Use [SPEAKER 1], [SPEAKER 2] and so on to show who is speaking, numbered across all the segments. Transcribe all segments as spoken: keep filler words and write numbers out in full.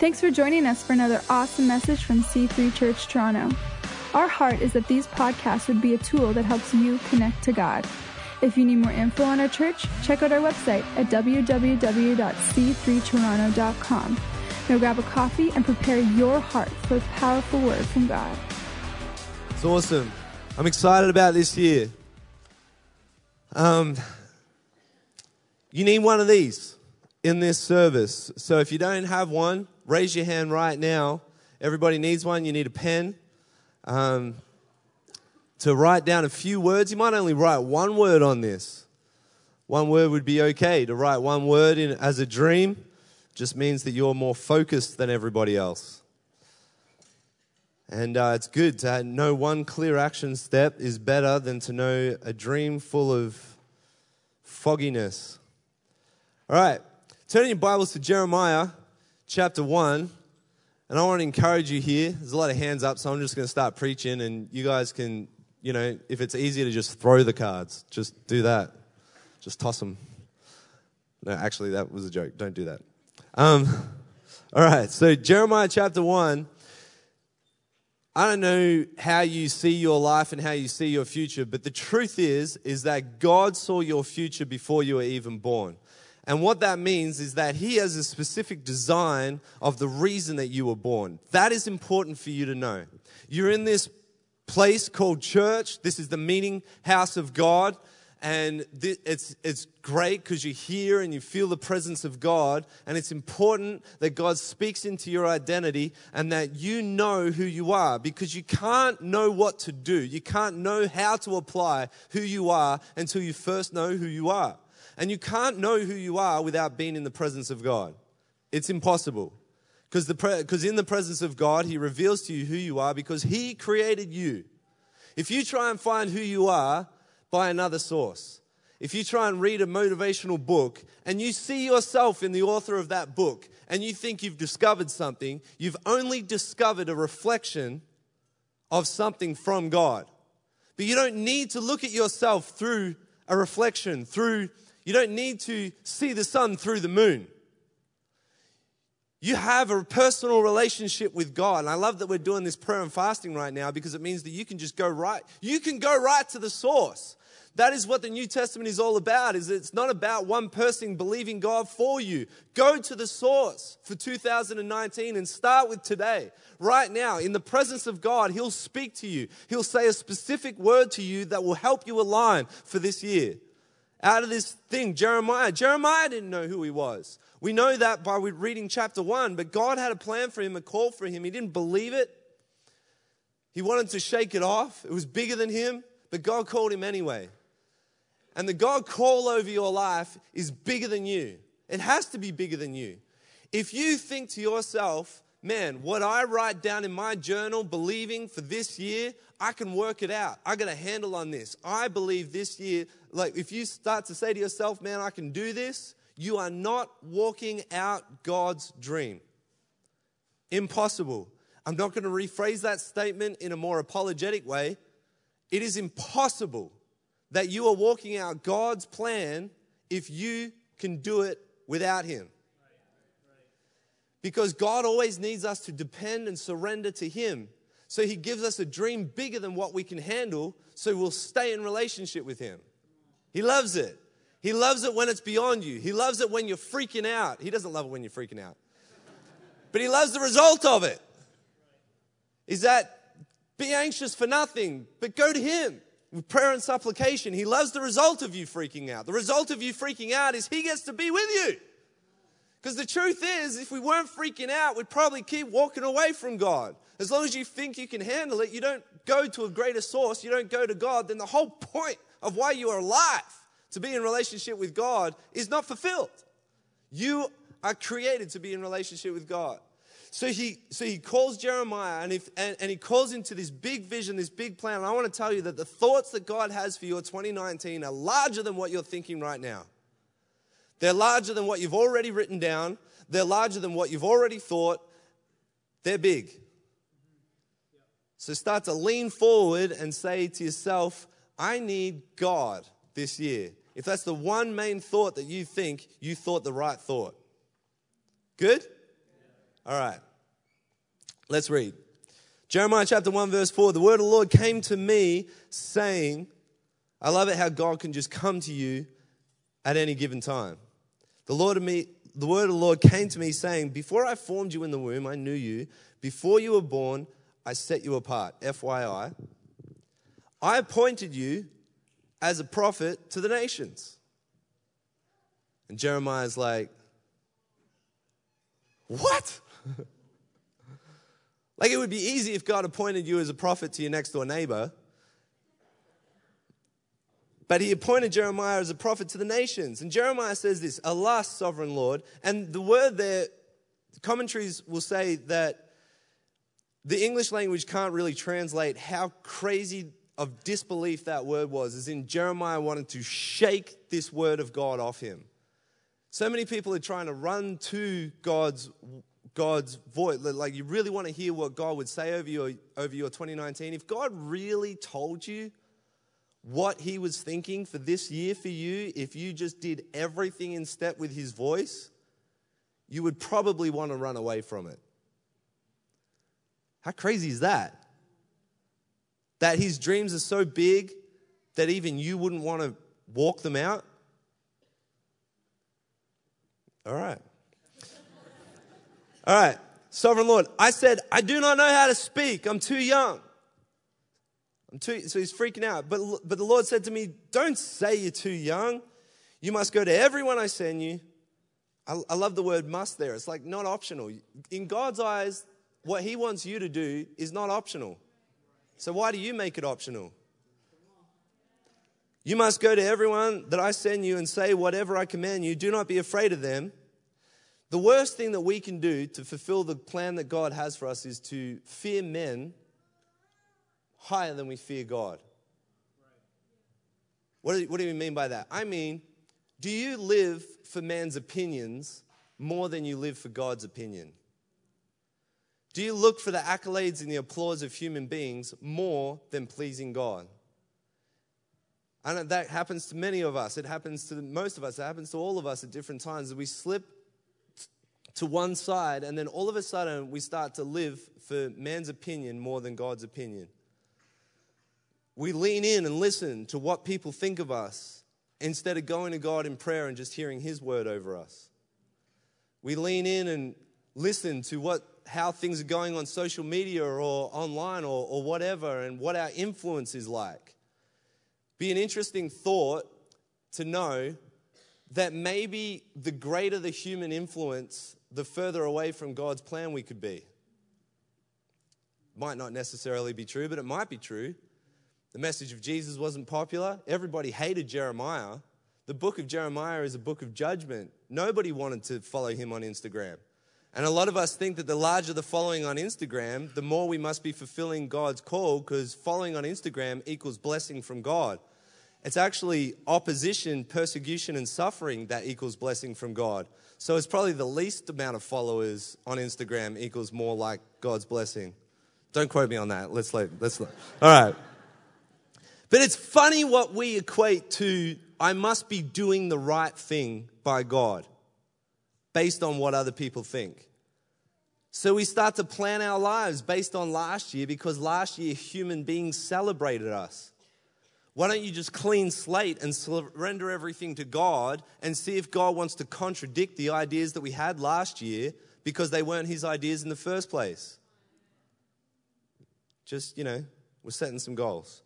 [SPEAKER 1] Thanks for joining us for another awesome message from C three Church Toronto. Our heart is that these podcasts would be a tool that helps you connect to God. If you need more info on our church, check out our website at w w w dot c three toronto dot com. Now grab a coffee and prepare your heart for a powerful word from God.
[SPEAKER 2] It's awesome. I'm excited about this year. Um, you need one of these in this service. So if you don't have one, raise your hand right now. Everybody needs one. You need a pen um, to write down a few words. You might only write one word on this. One word would be okay. To write one word in as a dream just means that you're more focused than everybody else. And uh, it's good to know one clear action step is better than to know a dream full of fogginess. All right, turn your Bibles to Jeremiah chapter one. And I want to encourage you here. There's a lot of hands up, so I'm just going to start preaching. And you guys can, you know, if it's easier to just throw the cards, just do that. Just toss them. No, actually, that was a joke. Don't do that. Um, all right, so Jeremiah chapter one. I don't know how you see your life and how you see your future, but the truth is, is that God saw your future before you were even born. And what that means is that He has a specific design of the reason that you were born. That is important for you to know. You're in this place called church. This is the meeting house of God. And it's it's great because you're here and you feel the presence of God. And it's important that God speaks into your identity and that you know who you are, because you can't know what to do. You can't know how to apply who you are until you first know who you are. And you can't know who you are without being in the presence of God. It's impossible. Because the because in the presence of God, He reveals to you who you are because He created you. If you try and find who you are by another source, if you try and read a motivational book and you see yourself in the author of that book and you think you've discovered something, you've only discovered a reflection of something from God. But you don't need to look at yourself through a reflection, through, you don't need to see the sun through the moon. You have a personal relationship with God. And I love that we're doing this prayer and fasting right now because it means that you can just go right. You can go right to the source. That is what the New Testament is all about. Is it's not about one person believing God for you. Go to the source for two thousand nineteen and start with today. Right now, in the presence of God, He'll speak to you. He'll say a specific word to you that will help you align for this year. Out of this thing, Jeremiah. Jeremiah didn't know who he was. We know that by reading chapter one, but God had a plan for him, a call for him. He didn't believe it. He wanted to shake it off. It was bigger than him, but God called him anyway. And the God call over your life is bigger than you. It has to be bigger than you. If you think to yourself, man, what I write down in my journal, believing for this year, I can work it out. I got a handle on this. I believe this year, like if you start to say to yourself, man, I can do this, you are not walking out God's dream. Impossible. I'm not going to rephrase that statement in a more apologetic way. It is impossible that you are walking out God's plan if you can do it without Him. Because God always needs us to depend and surrender to Him. So He gives us a dream bigger than what we can handle, so we'll stay in relationship with Him. He loves it. He loves it when it's beyond you. He loves it when you're freaking out. He doesn't love it when you're freaking out. But He loves the result of it. Is that be anxious for nothing, but go to Him with prayer and supplication. He loves the result of you freaking out. The result of you freaking out is He gets to be with you. Because the truth is, if we weren't freaking out, we'd probably keep walking away from God. As long as you think you can handle it, you don't go to a greater source, you don't go to God, then the whole point of why you are alive, to be in relationship with God, is not fulfilled. You are created to be in relationship with God. So he so he calls Jeremiah and, if, and, and he calls him to this big vision, this big plan. And I want to tell you that the thoughts that God has for your twenty nineteen are larger than what you're thinking right now. They're larger than what you've already written down. They're larger than what you've already thought. They're big. So start to lean forward and say to yourself, I need God this year. If that's the one main thought that you think, you thought the right thought. Good? All right. Let's read. Jeremiah chapter one, verse four. The word of the Lord came to me saying, I love it how God can just come to you at any given time. The Lord of me, the word of the Lord came to me saying, before I formed you in the womb, I knew you. Before you were born, I set you apart. F Y I. I appointed you as a prophet to the nations. And Jeremiah's like, what? Like, it would be easy if God appointed you as a prophet to your next door neighbor. But he appointed Jeremiah as a prophet to the nations. And Jeremiah says this, alas, sovereign Lord. And the word there, commentaries will say that the English language can't really translate how crazy of disbelief that word was, as in Jeremiah wanted to shake this word of God off him. So many people are trying to run to God's God's voice. Like, you really want to hear what God would say over your, over your twenty nineteen. If God really told you what he was thinking for this year for you, if you just did everything in step with his voice, you would probably want to run away from it. How crazy is that? That his dreams are so big that even you wouldn't want to walk them out? All right. All right. Sovereign Lord, I said, I do not know how to speak. I'm too young. I'm too, so he's freaking out. But, but the Lord said to me, don't say you're too young. You must go to everyone I send you. I, I love the word must there. It's like not optional. In God's eyes, what he wants you to do is not optional. So why do you make it optional? You must go to everyone that I send you and say whatever I command you. Do not be afraid of them. The worst thing that we can do to fulfill the plan that God has for us is to fear men higher than we fear God. What do, what do you mean by that? I mean, do you live for man's opinions more than you live for God's opinion? Do you look for the accolades and the applause of human beings more than pleasing God? And that happens to many of us. It happens to most of us. It happens to all of us at different times. We slip to one side, and then all of a sudden we start to live for man's opinion more than God's opinion. We lean in and listen to what people think of us instead of going to God in prayer and just hearing his word over us. We lean in and listen to what how things are going on social media or online or, or whatever, and what our influence is like. Be an interesting thought to know that maybe the greater the human influence, the further away from God's plan we could be. Might not necessarily be true, but it might be true. The message of Jesus wasn't popular. Everybody hated Jeremiah. The book of Jeremiah is a book of judgment. Nobody wanted to follow him on Instagram. And a lot of us think that the larger the following on Instagram, the more we must be fulfilling God's call, because following on Instagram equals blessing from God. It's actually opposition, persecution, and suffering that equals blessing from God. So it's probably the least amount of followers on Instagram equals more like God's blessing. Don't quote me on that. Let's let, let's let. All right. But it's funny what we equate to, I must be doing the right thing by God, based on what other people think. So we start to plan our lives based on last year, because last year human beings celebrated us. Why don't you just clean slate and surrender everything to God and see if God wants to contradict the ideas that we had last year because they weren't his ideas in the first place? Just, you know, we're setting some goals.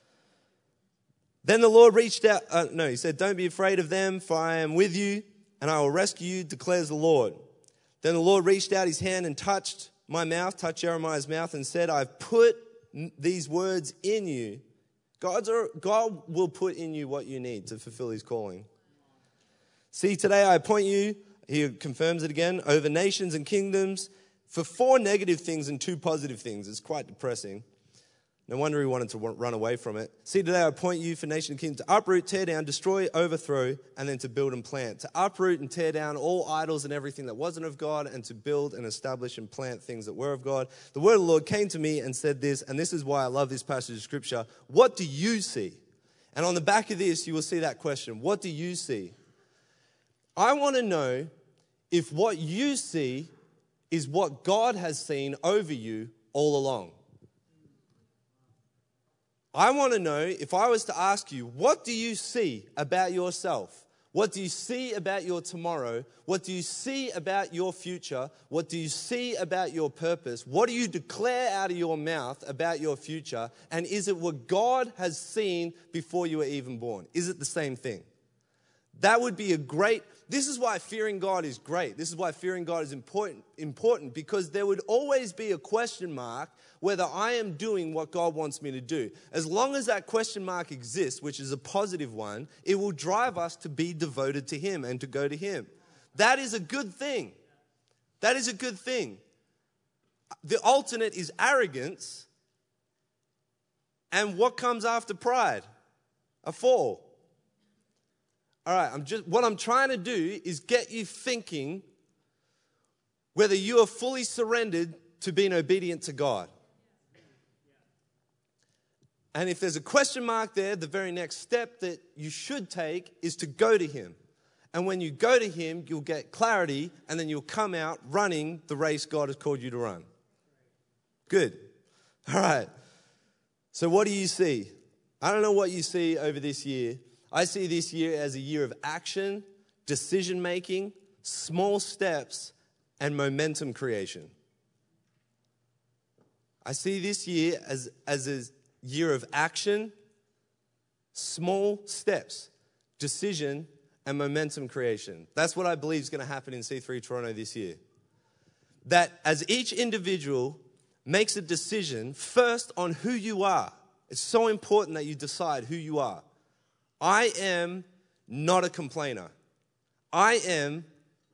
[SPEAKER 2] Then the Lord reached out. Uh, no, he said, don't be afraid of them, for I am with you, and I will rescue you, declares the Lord. Then the Lord reached out his hand and touched my mouth, touched Jeremiah's mouth, and said, I've put these words in you. God's are, God will put in you what you need to fulfill his calling. See, today I appoint you, he confirms it again, over nations and kingdoms for four negative things and two positive things. It's quite depressing. No wonder he wanted to run away from it. See, today I appoint you for nation and kingdom to uproot, tear down, destroy, overthrow, and then to build and plant. To uproot and tear down all idols and everything that wasn't of God, and to build and establish and plant things that were of God. The word of the Lord came to me and said this, and this is why I love this passage of scripture. What do you see? And on the back of this, you will see that question. What do you see? I want to know if what you see is what God has seen over you all along. I want to know, if I was to ask you, what do you see about yourself? What do you see about your tomorrow? What do you see about your future? What do you see about your purpose? What do you declare out of your mouth about your future? And is it what God has seen before you were even born? Is it the same thing? That would be a great, this is why fearing God is great. This is why fearing God is important, important because there would always be a question mark whether I am doing what God wants me to do. As long as that question mark exists, which is a positive one, it will drive us to be devoted to Him and to go to Him. That is a good thing. That is a good thing. The alternate is arrogance. And what comes after pride? A fall. All right, I'm just what I'm trying to do is get you thinking whether you are fully surrendered to being obedient to God. And if there's a question mark there, the very next step that you should take is to go to Him. And when you go to Him, you'll get clarity, and then you'll come out running the race God has called you to run. Good. All right. So what do you see? I don't know what you see over this year. I see this year as a year of action, decision-making, small steps, and momentum creation. I see this year as, as a year of action, small steps, decision, and momentum creation. That's what I believe is going to happen in C three Toronto this year. That as each individual makes a decision first on who you are, it's so important that you decide who you are. I am not a complainer. I am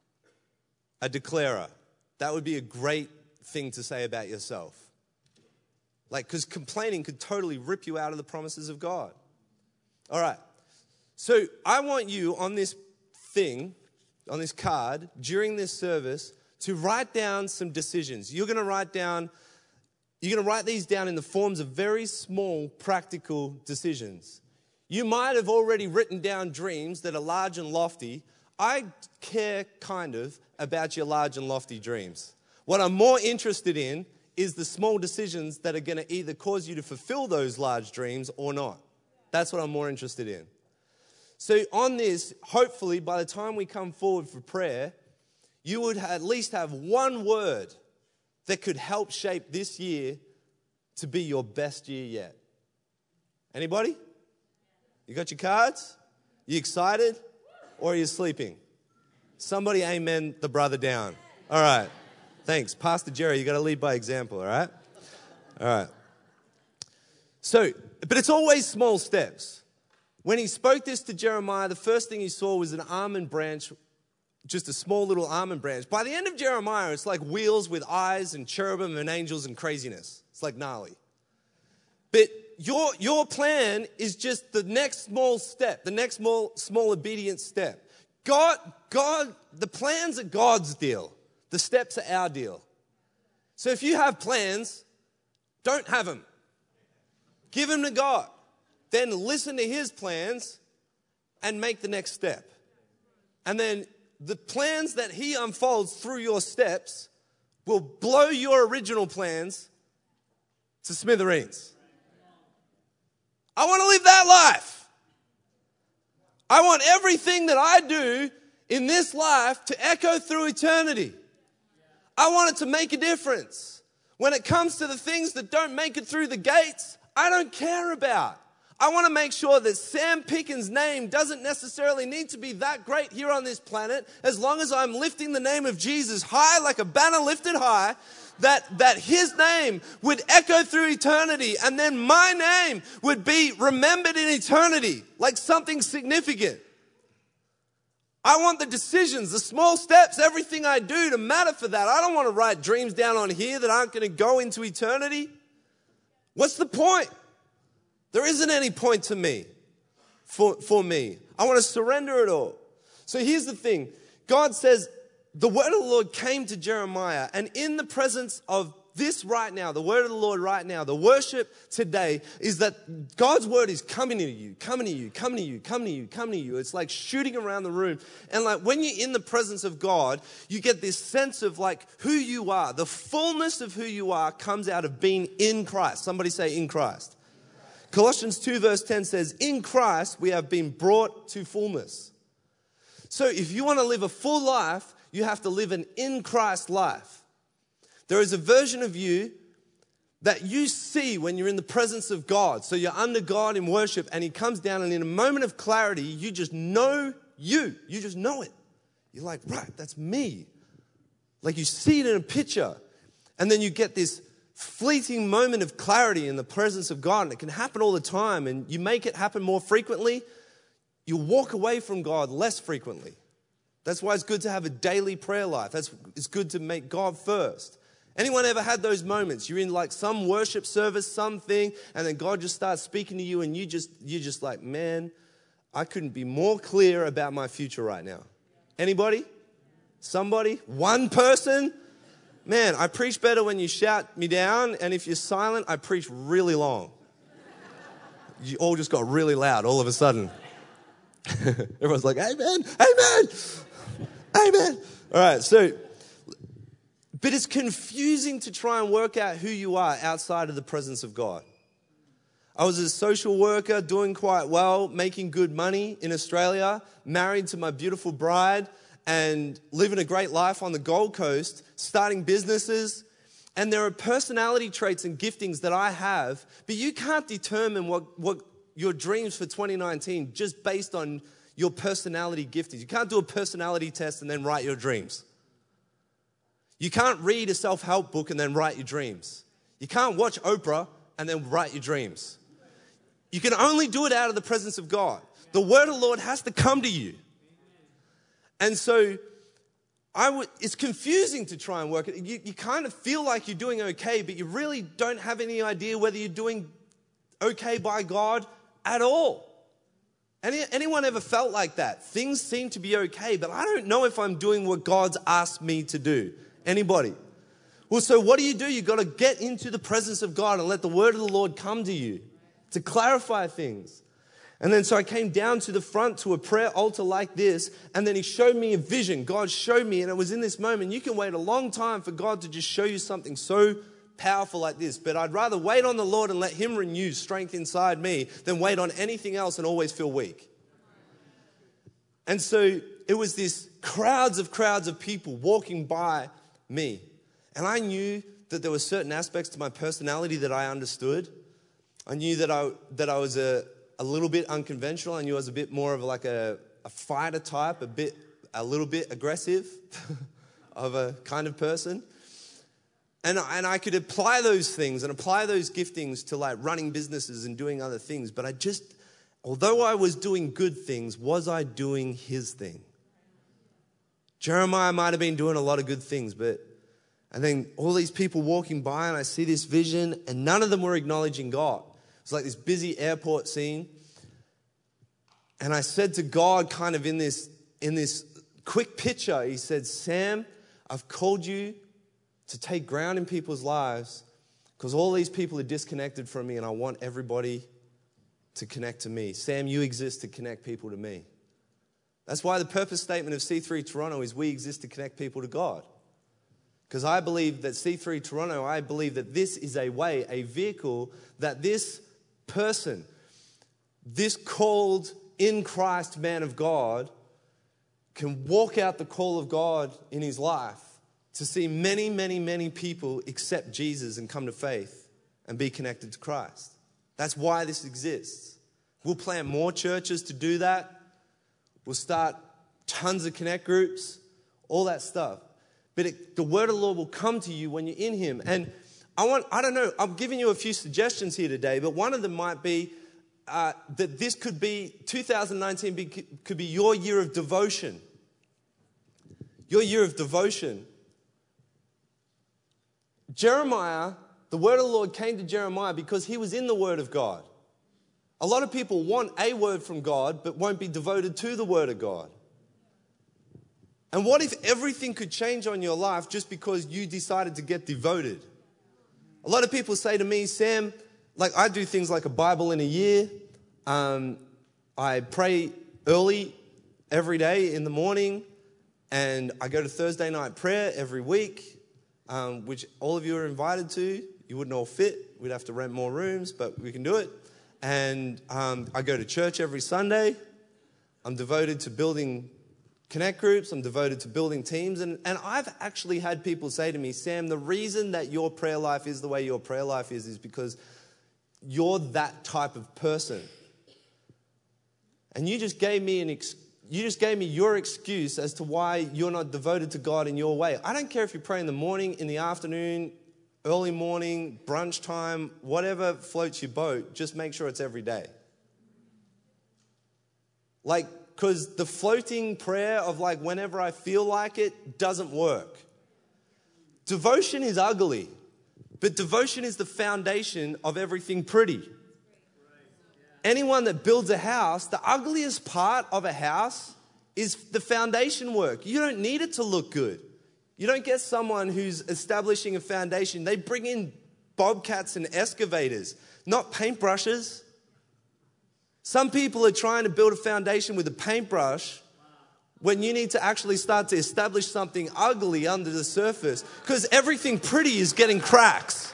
[SPEAKER 2] a declarer. That would be a great thing to say about yourself. Like, because complaining could totally rip you out of the promises of God. All right. So I want you on this thing, on this card, during this service, to write down some decisions. You're going to write down, you're going to write these down in the forms of very small, practical decisions. You might have already written down dreams that are large and lofty. I care kind of about your large and lofty dreams. What I'm more interested in is the small decisions that are going to either cause you to fulfill those large dreams or not. That's what I'm more interested in. So on this, hopefully by the time we come forward for prayer, you would at least have one word that could help shape this year to be your best year yet. Anybody? You got your cards? You excited? Or are you sleeping? Somebody amen the brother down. All right. Thanks. Pastor Jerry, you got to lead by example, all right? All right. So, but it's always small steps. When he spoke this to Jeremiah, the first thing he saw was an almond branch, just a small little almond branch. By the end of Jeremiah, it's like wheels with eyes and cherubim and angels and craziness. It's like gnarly. But your, your plan is just the next small step, the next small, small obedient step. God, God, the plans are God's deal. The steps are our deal. So if you have plans, don't have them. Give them to God. Then listen to His plans and make the next step. And then the plans that He unfolds through your steps will blow your original plans to smithereens. I want to live that life. I want everything that I do in this life to echo through eternity. I want it to make a difference. When it comes to the things that don't make it through the gates, I don't care about. I want to make sure that Sam Pickens' name doesn't necessarily need to be that great here on this planet, as long as I'm lifting the name of Jesus high like a banner lifted high, that, that His name would echo through eternity, and then my name would be remembered in eternity like something significant. I want the decisions, the small steps, everything I do to matter for that. I don't want to write dreams down on here that aren't going to go into eternity. What's the point? There isn't any point to me, for, for me. I want to surrender it all. So here's the thing. God says, the word of the Lord came to Jeremiah, and in the presence of this right now, the word of the Lord right now, the worship today is that God's word is coming to you, coming to you, coming to you, coming to you, coming to you. It's like shooting around the room. And like when you're in the presence of God, you get this sense of like who you are. The fullness of who you are comes out of being in Christ. Somebody say in Christ. Colossians two verse ten says, in Christ we have been brought to fullness. So if you want to live a full life, you have to live an in Christ life. There is a version of you that you see when you're in the presence of God. So you're under God in worship and he comes down and in a moment of clarity, you just know you. You just know it. You're like, right, that's me. Like you see it in a picture. And then you get this fleeting moment of clarity in the presence of God. And it can happen all the time. And you make it happen more frequently. You walk away from God less frequently. That's why it's good to have a daily prayer life. That's, it's good to make God first. Anyone ever had those moments? You're in like some worship service, something, and then God just starts speaking to you and you just, you're just like, man, I couldn't be more clear about my future right now. Anybody? Somebody? One person? Man, I preach better when you shout me down, and if you're silent, I preach really long. You all just got really loud all of a sudden. Everyone's like, amen, amen, amen. All right, so... But it's confusing to try and work out who you are outside of the presence of God. I was a social worker doing quite well, making good money in Australia, married to my beautiful bride and living a great life on the Gold Coast, starting businesses. And there are personality traits and giftings that I have, but you can't determine what, what your dreams for twenty nineteen just based on your personality giftings. You can't do a personality test and then write your dreams. You can't read a self-help book and then write your dreams. You can't watch Oprah and then write your dreams. You can only do it out of the presence of God. The word of the Lord has to come to you. And so I w- it's confusing to try and work it. You, you kind of feel like you're doing okay, but you really don't have any idea whether you're doing okay by God at all. Any, anyone ever felt like that? Things seem to be okay, but I don't know if I'm doing what God's asked me to do. Anybody? Well, so what do you do? You've got to get into the presence of God and let the word of the Lord come to you to clarify things. And then so I came down to the front to a prayer altar like this, and then he showed me a vision. God showed me, and it was in this moment. You can wait a long time for God to just show you something so powerful like this, but I'd rather wait on the Lord and let him renew strength inside me than wait on anything else and always feel weak. And so it was this crowds of crowds of people walking by me. And I knew that there were certain aspects to my personality that I understood. I knew that I that I was a, a little bit unconventional. I knew I was a bit more of like a, a fighter type, a bit a little bit aggressive of a kind of person. And, and I could apply those things and apply those giftings to like running businesses and doing other things. But I just, although I was doing good things, was I doing his thing? Jeremiah might have been doing a lot of good things, but and then all these people walking by and I see this vision and none of them were acknowledging God. It's like this busy airport scene. And I said to God kind of in this, in this quick picture, he said, Sam, I've called you to take ground in people's lives because all these people are disconnected from me and I want everybody to connect to me. Sam, you exist to connect people to me. That's why the purpose statement of C three Toronto is we exist to connect people to God. Because I believe that C three Toronto, I believe that this is a way, a vehicle that this person, this called in Christ man of God can walk out the call of God in his life to see many, many, many people accept Jesus and come to faith and be connected to Christ. That's why this exists. We'll plant more churches to do that. We'll start tons of connect groups, all that stuff. But it, the word of the Lord will come to you when you're in him. And I want, I don't know, I'm giving you a few suggestions here today, but one of them might be uh, that this could be, two thousand nineteen be, could be your year of devotion. Your year of devotion. Jeremiah, the word of the Lord came to Jeremiah because he was in the word of God. A lot of people want a word from God, but won't be devoted to the word of God. And what if everything could change on your life just because you decided to get devoted? A lot of people say to me, Sam, like I do things like a Bible in a year. Um, I pray early every day in the morning, and I go to Thursday night prayer every week, um, which all of you are invited to. You wouldn't all fit. We'd have to rent more rooms, but we can do it. And um, I go to church every Sunday. I'm devoted to building connect groups. I'm devoted to building teams. And, and I've actually had people say to me, Sam, the reason that your prayer life is the way your prayer life is is because you're that type of person. And you just gave me an ex- you just gave me your excuse as to why you're not devoted to God in your way. I don't care if you pray in the morning, in the afternoon, early morning, brunch time, whatever floats your boat, just make sure it's every day. Like, because the floating prayer of like whenever I feel like it doesn't work. Devotion is ugly, but devotion is the foundation of everything pretty. Anyone that builds a house, the ugliest part of a house is the foundation work. You don't need it to look good. You don't get someone who's establishing a foundation. They bring in bobcats and excavators, not paintbrushes. Some people are trying to build a foundation with a paintbrush when you need to actually start to establish something ugly under the surface, because everything pretty is getting cracks.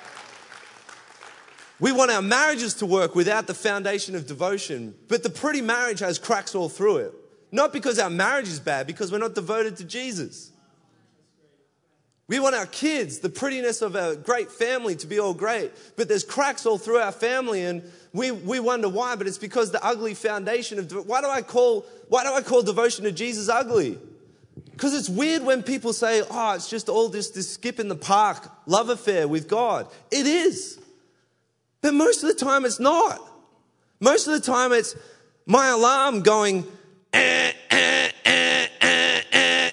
[SPEAKER 2] We want our marriages to work without the foundation of devotion, but the pretty marriage has cracks all through it. Not because our marriage is bad, because we're not devoted to Jesus. We want our kids, the prettiness of a great family to be all great, but there's cracks all through our family, and we, we wonder why, but it's because the ugly foundation of, why do I call, why do I call devotion to Jesus ugly? Because it's weird when people say, oh, it's just all this, this skip in the park love affair with God. It is. But most of the time it's not. Most of the time it's my alarm going, eh, eh, eh, eh, eh.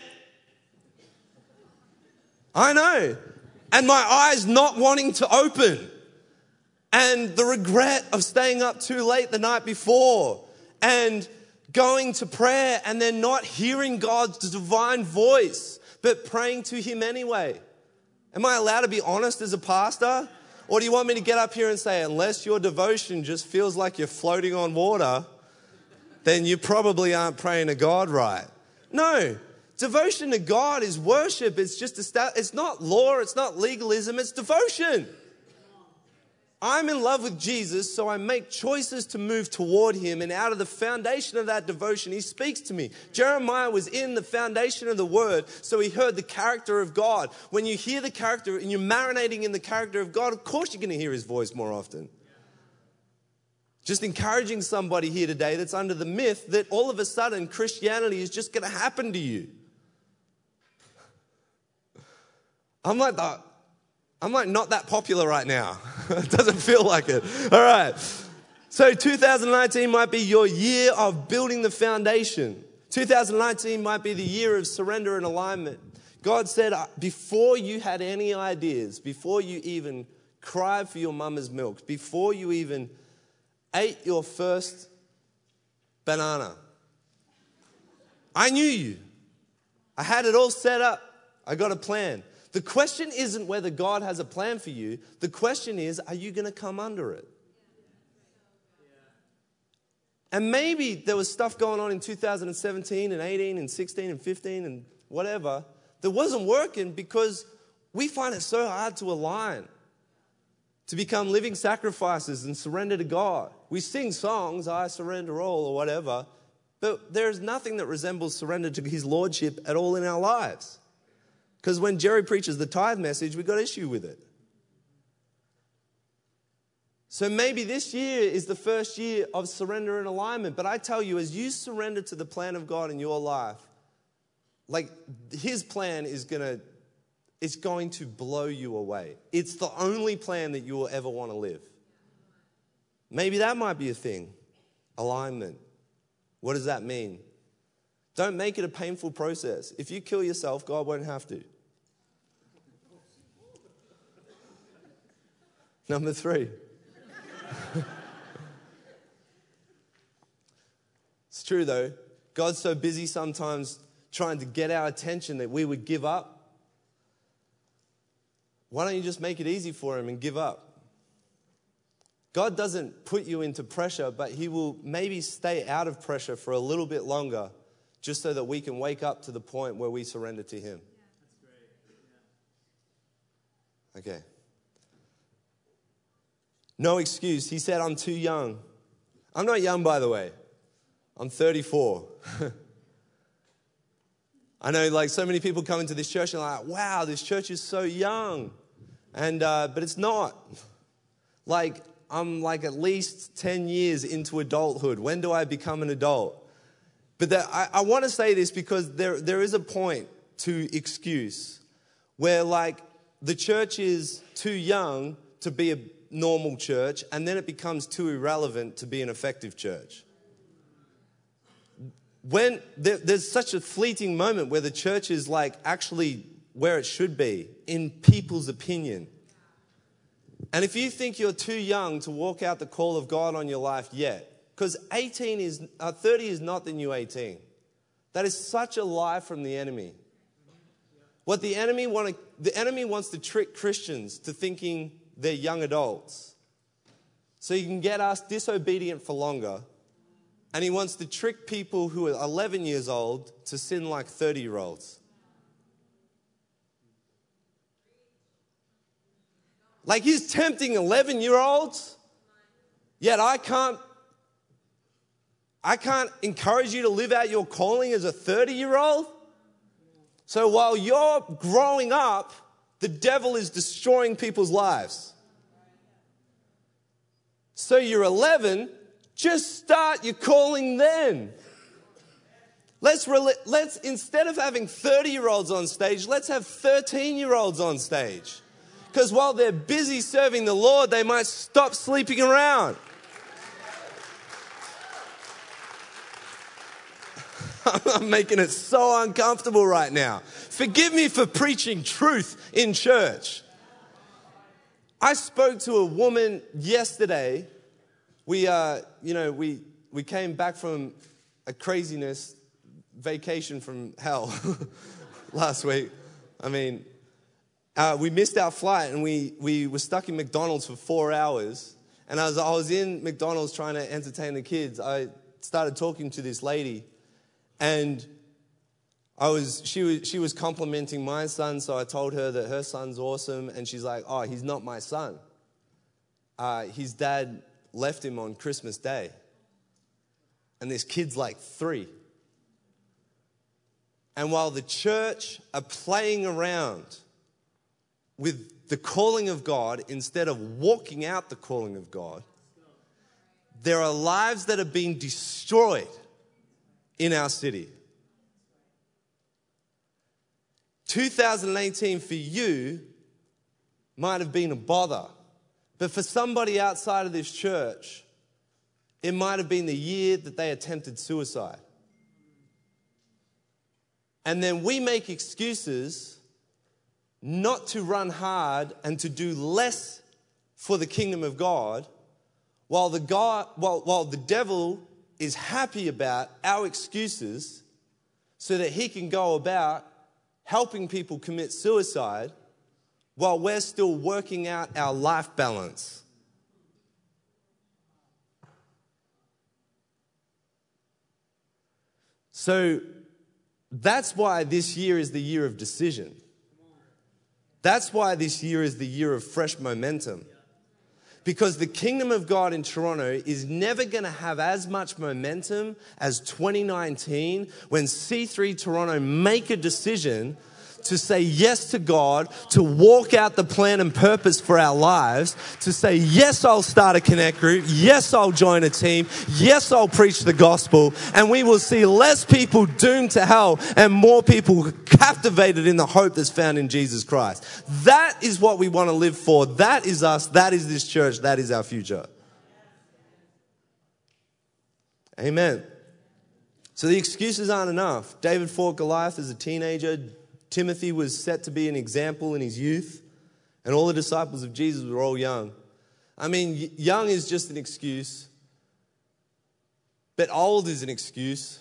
[SPEAKER 2] I know. And my eyes not wanting to open. And the regret of staying up too late the night before. And going to prayer and then not hearing God's divine voice, but praying to Him anyway. Am I allowed to be honest as a pastor? Or do you want me to get up here and say, unless your devotion just feels like you're floating on water, then you probably aren't praying to God right? No. Devotion to God is worship. It's just a, it's not law. It's not legalism. It's devotion. I'm in love with Jesus, so I make choices to move toward Him. And out of the foundation of that devotion, He speaks to me. Jeremiah was in the foundation of the Word, so he heard the character of God. When you hear the character and you're marinating in the character of God, of course you're going to hear His voice more often. Just encouraging somebody here today that's under the myth that all of a sudden Christianity is just going to happen to you. I'm like the... I'm like not that popular right now. It doesn't feel like it. All right. So two thousand nineteen might be your year of building the foundation. two thousand nineteen might be the year of surrender and alignment. God said, before you had any ideas, before you even cried for your mama's milk, before you even ate your first banana, I knew you. I had it all set up. I got a plan. The question isn't whether God has a plan for you. The question is, are you going to come under it? And maybe there was stuff going on in two thousand seventeen and eighteen and sixteen and fifteen and whatever that wasn't working because we find it so hard to align, to become living sacrifices and surrender to God. We sing songs, I surrender all or whatever, but there's nothing that resembles surrender to His Lordship at all in our lives. Because when Jerry preaches the tithe message, we've got issue with it. So maybe this year is the first year of surrender and alignment. But I tell you, as you surrender to the plan of God in your life, like His plan is going to, it's going to blow you away. It's the only plan that you will ever want to live. Maybe that might be a thing. Alignment. What does that mean? Don't make it a painful process. If you kill yourself, God won't have to. Number three. It's true though. God's so busy sometimes trying to get our attention that we would give up. why don't you just make it easy for him and give up? God doesn't put you into pressure, but he will maybe stay out of pressure for a little bit longer just so that we can wake up to the point where we surrender to him. Okay. No excuse. He said, I'm too young. I'm not young, by the way. I'm thirty-four. I know, like, so many people come into this church and are like, wow, this church is so young. And, uh, but it's not. Like, I'm like at least ten years into adulthood. When do I become an adult? But that, I, I want to say this because there there is a point to excuse where, like, the church is too young to be a normal church, and then it becomes too irrelevant to be an effective church. When there, there's such a fleeting moment where the church is like actually where it should be in people's opinion. And if you think you're too young to walk out the call of God on your life yet, because eighteen is uh, thirty is not the new eighteen. That is such a lie from the enemy. What the enemy want to, the enemy wants to trick Christians to thinking they're young adults, so he can get us disobedient for longer. And he wants to trick people who are eleven years old to sin like thirty-year-olds. Like he's tempting eleven-year-olds, yet I can't, I can't encourage you to live out your calling as a thirty-year-old. So while you're growing up, the devil is destroying people's lives. So you're eleven, just start your calling then. Let's, let's instead of having thirty-year-olds on stage, let's have thirteen-year-olds on stage. Because while they're busy serving the Lord, they might stop sleeping around. I'm making it so uncomfortable right now. Forgive me for preaching truth in church. I spoke to a woman yesterday. We, uh, you know, we we came back from a craziness vacation from hell last week. I mean, uh, we missed our flight and we we were stuck in McDonald's for four hours. And as I was in McDonald's trying to entertain the kids, I started talking to this lady, and I was she was she was complimenting my son. So I told her that her son's awesome, and she's like, "Oh, he's not my son. Uh, his dad left him on Christmas Day. And this kid's like three." And while the church are playing around with the calling of God instead of walking out the calling of God, there are lives that are being destroyed in our city. two thousand eighteen for you might have been a bother. But for somebody outside of this church, it might have been the year that they attempted suicide. And then we make excuses not to run hard and to do less for the kingdom of God, while the God, while, while the devil is happy about our excuses so that he can go about helping people commit suicide while we're still working out our life balance. So that's why this year is the year of decision. That's why this year is the year of fresh momentum. Because the kingdom of God in Toronto is never going to have as much momentum as twenty nineteen when C three Toronto make a decision to say yes to God, to walk out the plan and purpose for our lives, to say, yes, I'll start a connect group. Yes, I'll join a team. Yes, I'll preach the gospel. And we will see less people doomed to hell and more people captivated in the hope that's found in Jesus Christ. That is what we want to live for. That is us. That is this church. That is our future. Amen. So the excuses aren't enough. David fought Goliath as a teenager. Timothy was set to be an example in his youth, and all the disciples of Jesus were all young. I mean, young is just an excuse, but old is an excuse.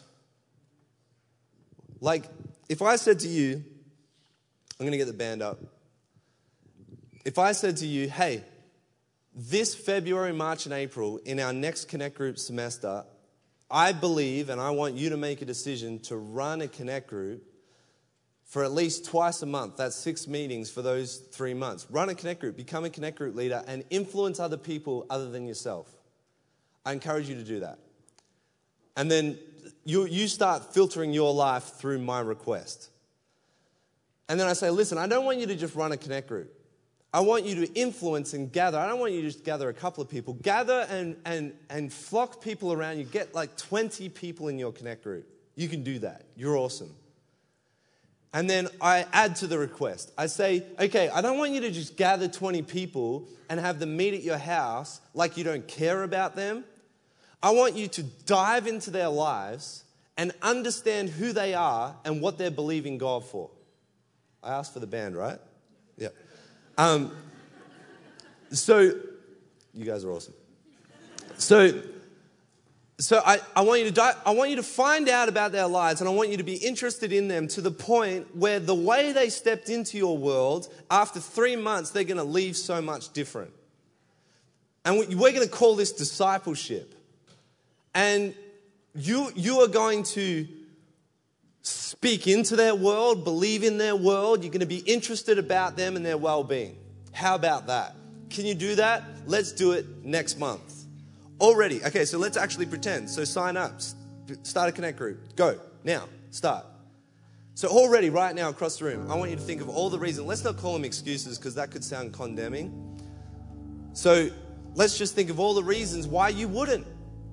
[SPEAKER 2] Like, if I said to you, I'm going to get the band up. if I said to you, hey, this February, March, and April, in our next Connect Group semester, I believe and I want you to make a decision to run a Connect Group for at least twice a month. That's six meetings for those three months. Run a Connect Group, become a Connect Group leader, and influence other people other than yourself. I encourage you to do that. And then you, you start filtering your life through my request. And then I say, listen, I don't want you to just run a Connect Group. I want you to influence and gather. I don't want you to just gather a couple of people. Gather and, and, and flock people around you. Get like twenty people in your Connect Group. You can do that. You're awesome. And then I add to the request. I say, okay, I don't want you to just gather twenty people and have them meet at your house like you don't care about them. I want you to dive into their lives and understand who they are and what they're believing God for. I asked for the band, right? Yeah. Um, so, you guys are awesome. So, so I, I want you to di- I want you to find out about their lives, and I want you to be interested in them to the point where the way they stepped into your world, after three months, they're going to leave so much different. And we, we're going to call this discipleship. And you you are going to speak into their world, believe in their world. You're going to be interested about them and their well-being. How about that? Can you do that? Let's do it next month. Already. Okay, so let's actually pretend. So sign up. Start a Connect Group. Go. Now. Start. So already, right now, across the room, I want you to think of all the reasons. Let's not call them excuses because that could sound condemning. So let's just think of all the reasons why you wouldn't.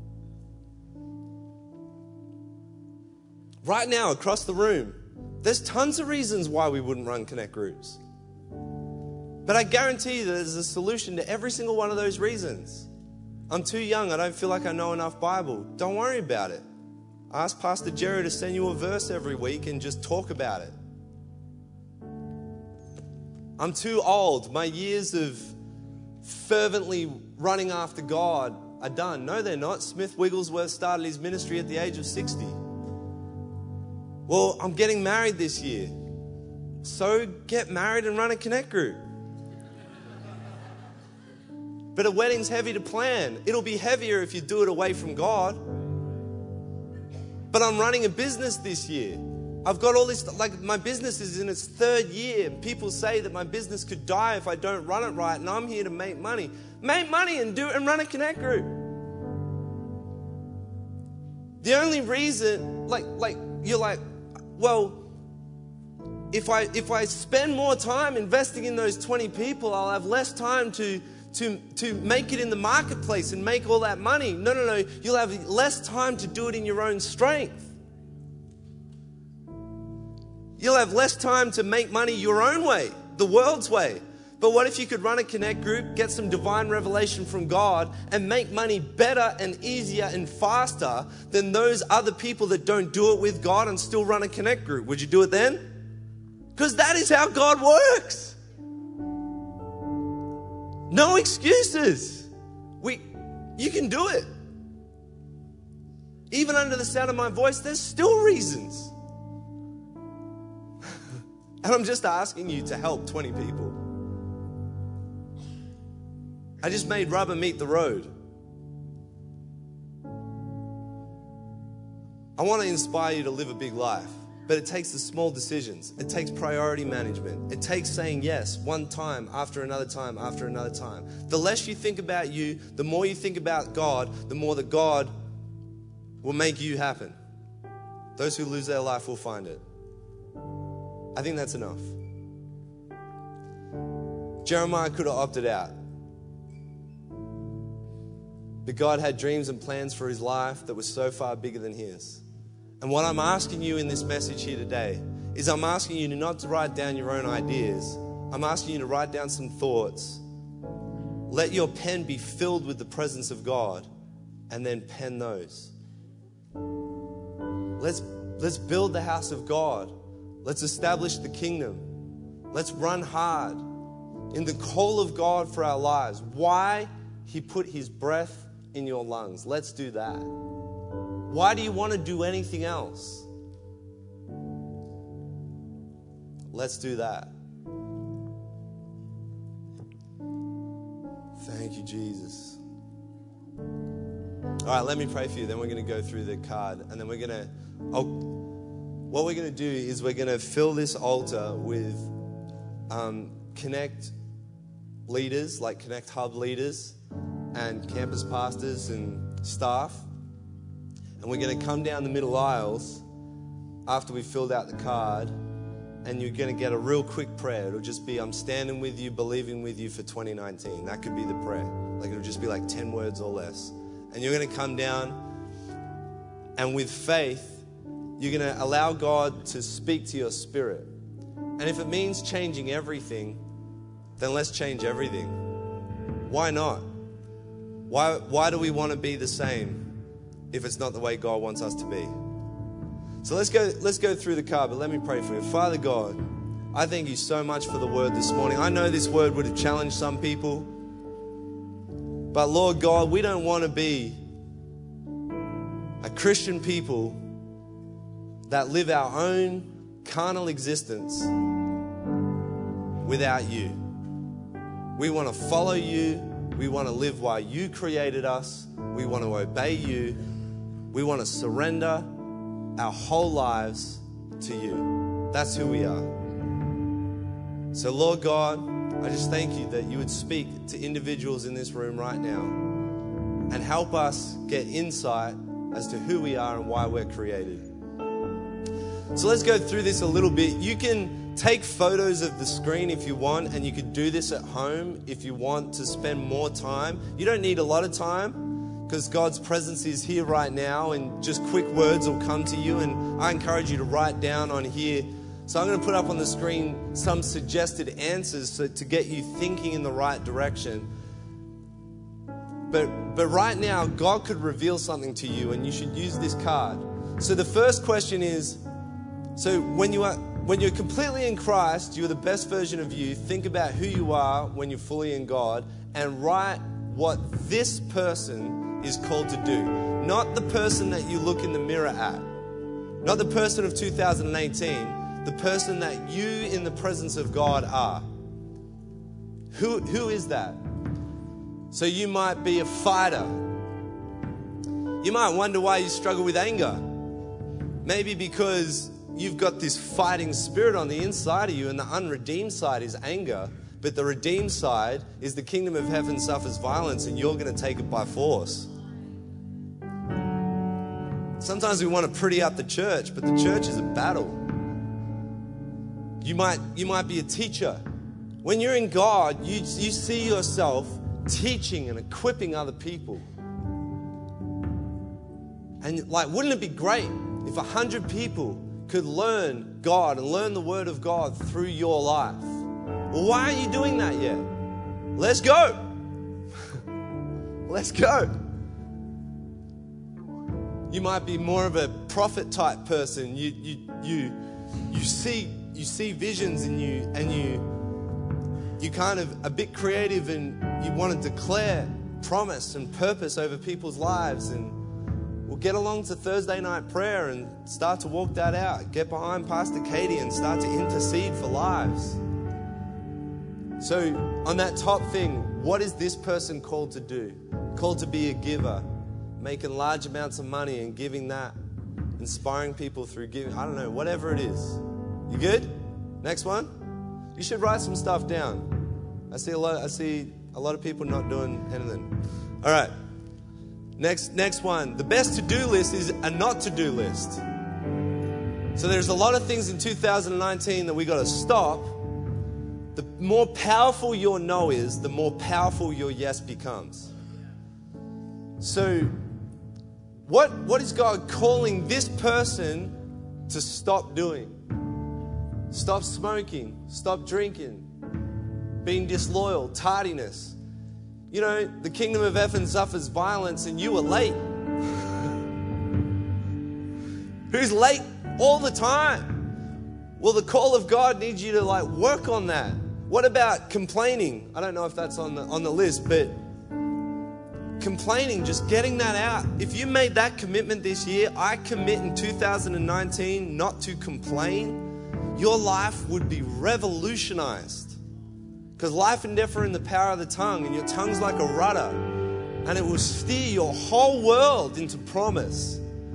[SPEAKER 2] Right now, across the room, there's tons of reasons why we wouldn't run Connect Groups. But I guarantee you that there's a solution to every single one of those reasons. I'm too young. I don't feel like I know enough Bible. Don't worry about it. Ask Pastor Jerry to send you a verse every week and just talk about it. I'm too old. My years of fervently running after God are done. No, they're not. Smith Wigglesworth started his ministry at the age of sixty. Well, I'm getting married this year. So get married and run a Connect Group. But a wedding's heavy to plan. It'll be heavier if you do it away from God. But I'm running a business this year. I've got all this, like my business is in its third year. And people say that my business could die if I don't run it right. And I'm here to make money. Make money and do it and run a Connect Group. The only reason, like, like you're like, well, if I if I spend more time investing in those twenty people, I'll have less time to to to make it in the marketplace and make all that money. No, no, no. You'll have less time to do it in your own strength. You'll have less time to make money your own way, the world's way. But what if you could run a Connect Group, get some divine revelation from God, and make money better and easier and faster than those other people that don't do it with God and still run a Connect Group? Would you do it then? Because that is how God works. No excuses. We, you can do it. Even under the sound of my voice, there's still reasons. And I'm just asking you to help twenty people. I just made rubber meet the road. I want to inspire you to live a big life, but it takes the small decisions. It takes priority management. It takes saying yes one time after another time after another time. The less you think about you, the more you think about God, the more that God will make you happen. Those who lose their life will find it. I think that's enough. Jeremiah could have opted out. But God had dreams and plans for his life that were so far bigger than his. And what I'm asking you in this message here today is I'm asking you not to write down your own ideas. I'm asking you to write down some thoughts. Let your pen be filled with the presence of God and then pen those. Let's, let's build the house of God. Let's establish the kingdom. Let's run hard in the call of God for our lives. Why he put his breath in your lungs. Let's do that. Why do you want to do anything else? Let's do that. Thank you, Jesus. All right, let me pray for you. Then we're going to go through the card. And then we're going to, oh, what we're going to do is we're going to fill this altar with um, Connect leaders, like Connect Hub leaders and campus pastors and staff. And we're going to come down the middle aisles after we've filled out the card, and you're going to get a real quick prayer. It'll just be, I'm standing with you, believing with you for twenty nineteen. That could be the prayer. Like, it'll just be like ten words or less. And you're going to come down, and with faith, you're going to allow God to speak to your spirit. And if it means changing everything, then let's change everything. Why not? Why, why do we want to be the same if it's not the way God wants us to be? So let's go, let's go through the card, but let me pray for you. Father God, I thank you so much for the word this morning. I know this word would have challenged some people, but Lord God, we don't want to be a Christian people that live our own carnal existence without you. We want to follow you. We want to live while you created us. We want to obey you. We want to surrender our whole lives to you. That's who we are. So Lord God, I just thank you that you would speak to individuals in this room right now and help us get insight as to who we are and why we're created. So let's go through this a little bit. You can take photos of the screen if you want, and you could do this at home if you want to spend more time. You don't need a lot of time, because God's presence is here right now, and just quick words will come to you. And I encourage you to write down on here. So I'm going to put up on the screen some suggested answers so, to get you thinking in the right direction. But, but right now, God could reveal something to you, and you should use this card. So the first question is, so when, you are, when you're completely in Christ, you're the best version of you. Think about who you are when you're fully in God, and write what this person is called to do. Not the person that you look in the mirror at. Not the person of two thousand eighteen. The person that you in the presence of God are. Who, who is that? So you might be a fighter. You might wonder why you struggle with anger. Maybe because you've got this fighting spirit on the inside of you, and the unredeemed side is anger. But the redeemed side is the kingdom of heaven suffers violence, and you're going to take it by force. Sometimes we want to pretty up the church, but the church is a battle. You might, you might be a teacher. When you're in God, you, you see yourself teaching and equipping other people. And like, wouldn't it be great if a hundred people could learn God and learn the Word of God through your life? Well, why aren't you doing that yet? Let's go. Let's go. You might be more of a prophet type person. You you you you see you see visions, and you and you you kind of a bit creative, and you want to declare promise and purpose over people's lives. And we'll get along to Thursday night prayer and start to walk that out. Get behind Pastor Katie and start to intercede for lives. So on that top thing, what is this person called to do? Called to be a giver, making large amounts of money and giving that, inspiring people through giving, I don't know, whatever it is. You good? Next one? You should write some stuff down. I see a lot, I see a lot of people not doing anything. All right. Next, next one. The best to-do list is a not to-do list. So there's a lot of things in two thousand nineteen that we got to stop. The more powerful your no is, the more powerful your yes becomes. So what, what is God calling this person to stop doing? Stop smoking, stop drinking, being disloyal, tardiness. You know, the kingdom of heaven suffers violence, and you are late. Who's late all the time? Well, the call of God needs you to like work on that. What about complaining? I don't know if that's on the on the list, but complaining, just getting that out. If you made that commitment this year, I commit in two thousand nineteen not to complain, your life would be revolutionized. Because life and death are in the power of the tongue, and your tongue's like a rudder, and it will steer your whole world into promise.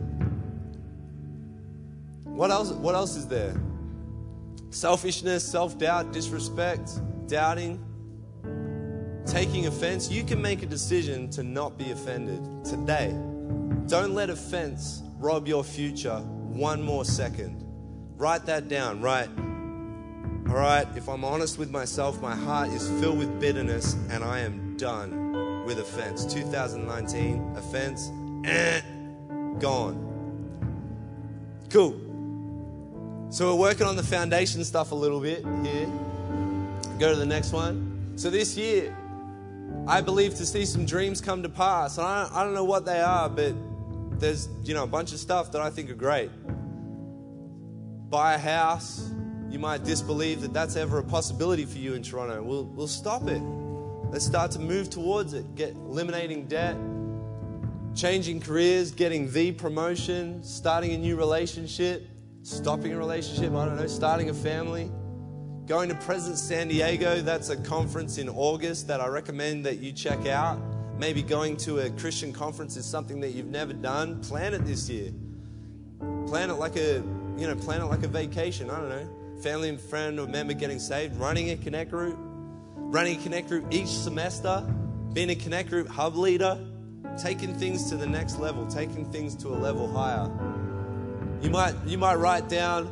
[SPEAKER 2] What else, what else is there? Selfishness, self-doubt, disrespect, doubting, taking offense. You can make a decision to not be offended today. Don't let offense rob your future one more second. Write that down, right? All right, if I'm honest with myself, my heart is filled with bitterness and I am done with offense. two thousand nineteen, offense, eh, gone. Cool. So we're working on the foundation stuff a little bit here. Go to the next one. So this year, I believe to see some dreams come to pass. And I, I don't know what they are, but there's, you know, a bunch of stuff that I think are great. Buy a house. You might disbelieve that that's ever a possibility for you in Toronto. We'll, we'll stop it. Let's start to move towards it. Get eliminating debt, changing careers, getting the promotion, starting a new relationship, stopping a relationship, I don't know, starting a family, going to Presence San Diego. That's a conference in August that I recommend that you check out. Maybe going to a Christian conference is something that you've never done. Plan it this year. Plan it like a, you know, plan it like a vacation. I don't know. Family and friend or member getting saved. Running a Connect group. Running a Connect group each semester. Being a Connect group hub leader. Taking things to the next level. Taking things to a level higher. You might, you might write down,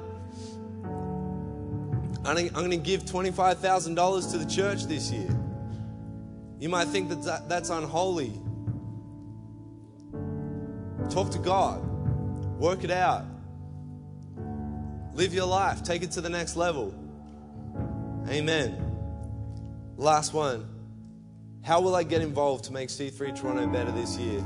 [SPEAKER 2] I'm going to give twenty-five thousand dollars to the church this year. You might think that, that that's unholy. Talk to God. Work it out. Live your life. Take it to the next level. Amen. Last one. How will I get involved to make C three Toronto better this year?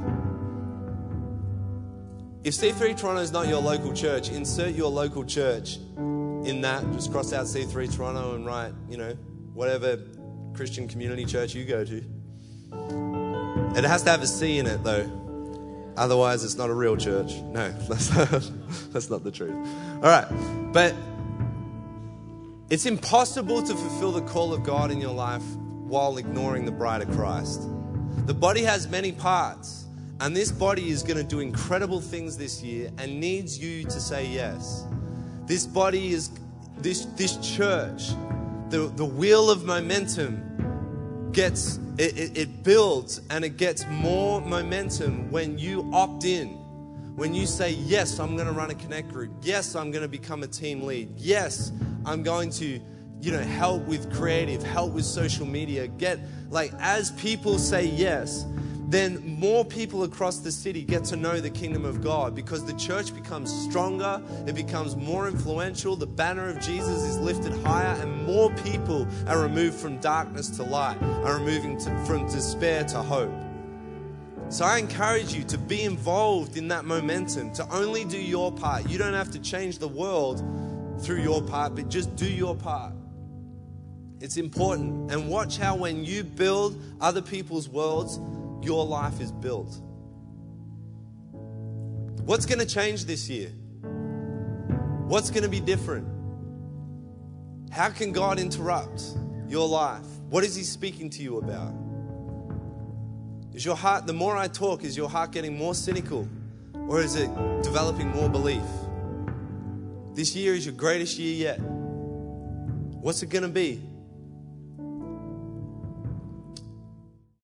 [SPEAKER 2] If C three Toronto is not your local church, insert your local church in that. Just cross out C three Toronto and write, you know, whatever Christian community church you go to. It has to have a C in it, though. Otherwise, it's not a real church. No, that's not, that's not the truth. All right, but it's impossible to fulfill the call of God in your life while ignoring the bride of Christ. The body has many parts. And this body is going to do incredible things this year and needs you to say yes. This body is, this this church, the, the wheel of momentum gets, it, it, it builds and it gets more momentum when you opt in. When you say, yes, I'm going to run a Connect group. Yes, I'm going to become a team lead. Yes, I'm going to, you know, help with creative, help with social media. Get, like, as people say yes, then more people across the city get to know the kingdom of God because the church becomes stronger, it becomes more influential, the banner of Jesus is lifted higher, and more people are removed from darkness to light, are removing to, from despair to hope. So I encourage you to be involved in that momentum, to only do your part. You don't have to change the world through your part, but just do your part. It's important. And watch how when you build other people's worlds, your life is built. What's going to change this year? What's going to be different? How can God interrupt your life? What is He speaking to you about? Is your heart, the more I talk, is your heart getting more cynical, or is it developing more belief? This year is your greatest year yet. What's it going to be?